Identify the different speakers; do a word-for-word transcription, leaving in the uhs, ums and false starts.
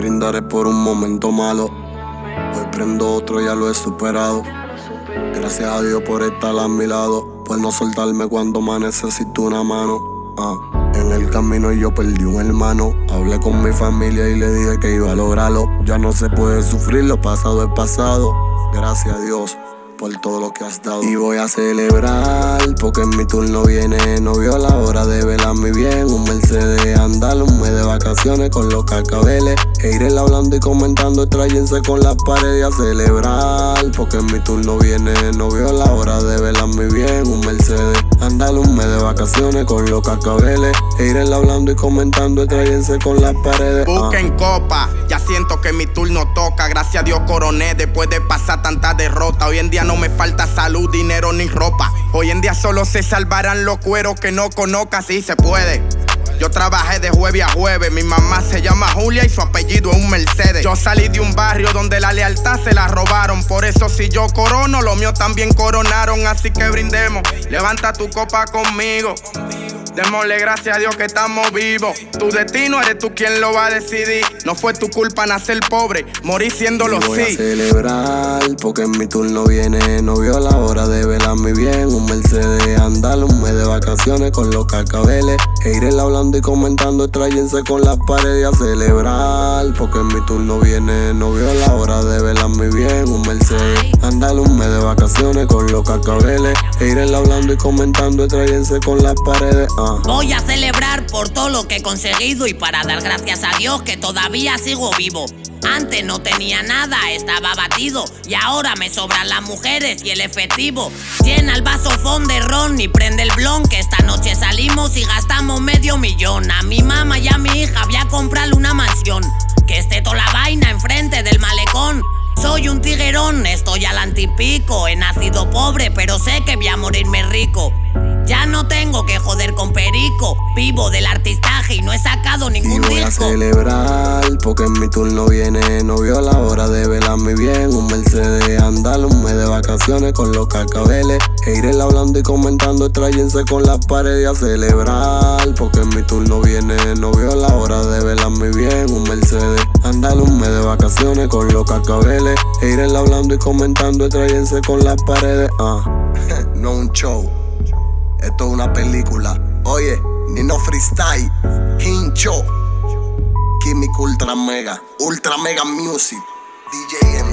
Speaker 1: brindaré por un momento malo. Hoy prendo otro, ya lo he superado. Gracias a Dios por estar a mi lado, por no soltarme cuando más necesito una mano. Ah, en el camino yo perdí un hermano. Hablé con mi familia y le dije que iba a lograrlo. Ya no se puede sufrir, lo pasado es pasado. Gracias a Dios por todo lo que has dado. Y voy a celebrar porque en mi turno viene. No vio la hora de velarme bien. Un Mercedes andar, un mes de vacaciones con los cascabeles. E iré hablando y comentando, tráyense con las paredes a celebrar porque en mi turno viene. No vio la hora de velarme bien. Un Mercedes andar, un mes de vacaciones con los cascabeles. E iré hablando y comentando, tráyense con las paredes.
Speaker 2: Busquen copa, ya siento que mi turno toca. Gracias a Dios coroné después de pasar tanta derrota. Hoy en día no me falta salud, dinero ni ropa. Hoy en día solo se salvarán los cueros que no conozcas, si se puede. Yo trabajé de jueves a jueves. Mi mamá se llama Julia y su apellido es un Mercedes. Yo salí de un barrio donde la lealtad se la robaron. Por eso si yo corono, los míos también coronaron. Así que brindemos, levanta tu copa conmigo. Démosle gracias a Dios que estamos vivos. Tu destino eres tú quien lo va a decidir. No fue tu culpa nacer pobre, morir siéndolo sí.
Speaker 1: Voy a celebrar porque en mi turno viene. No vio la hora de velarme bien. Un Mercedes andar, un mes de vacaciones con los cascabeles. E iré hablando y comentando, tráyense con las paredes a celebrar porque en mi turno viene. No vio la hora de velarme bien. Un Mercedes andar, un mes de vacaciones con los cascabeles. E iré hablando y comentando, tráyense con las paredes.
Speaker 3: Voy a celebrar por todo lo que he conseguido y para dar gracias a Dios que todavía sigo vivo. Antes no tenía nada, estaba abatido y ahora me sobran las mujeres y el efectivo. Llena el vaso fond de ron y prende el blon, que esta noche salimos y gastamos medio millón. A mi mamá y a mi hija voy a comprarle una mansión, que esté toda la vaina enfrente del malecón. Soy un tiguerón, estoy al antipico. He nacido pobre, pero sé que voy a morirme rico. Ya no tengo que joder con perico. Vivo del artistaje y no he sacado ningún disco.
Speaker 1: Y voy
Speaker 3: disco.
Speaker 1: a celebrar porque en mi turno viene. No vio la hora de velarme bien. Un Mercedes andar, un mes de vacaciones con los cascabeles. E iré hablando y comentando, tráyense con las paredes a celebrar porque en mi turno viene. No vio la hora de velarme bien. Un Mercedes andar, un mes de vacaciones con los cascabeles. E iré hablando y comentando, tráyense con las paredes. Ah, no un show. Esto es una película. Oye, Nino Freestyle, Hincho, Químico Ultra Mega, Ultra Mega Music, D J M.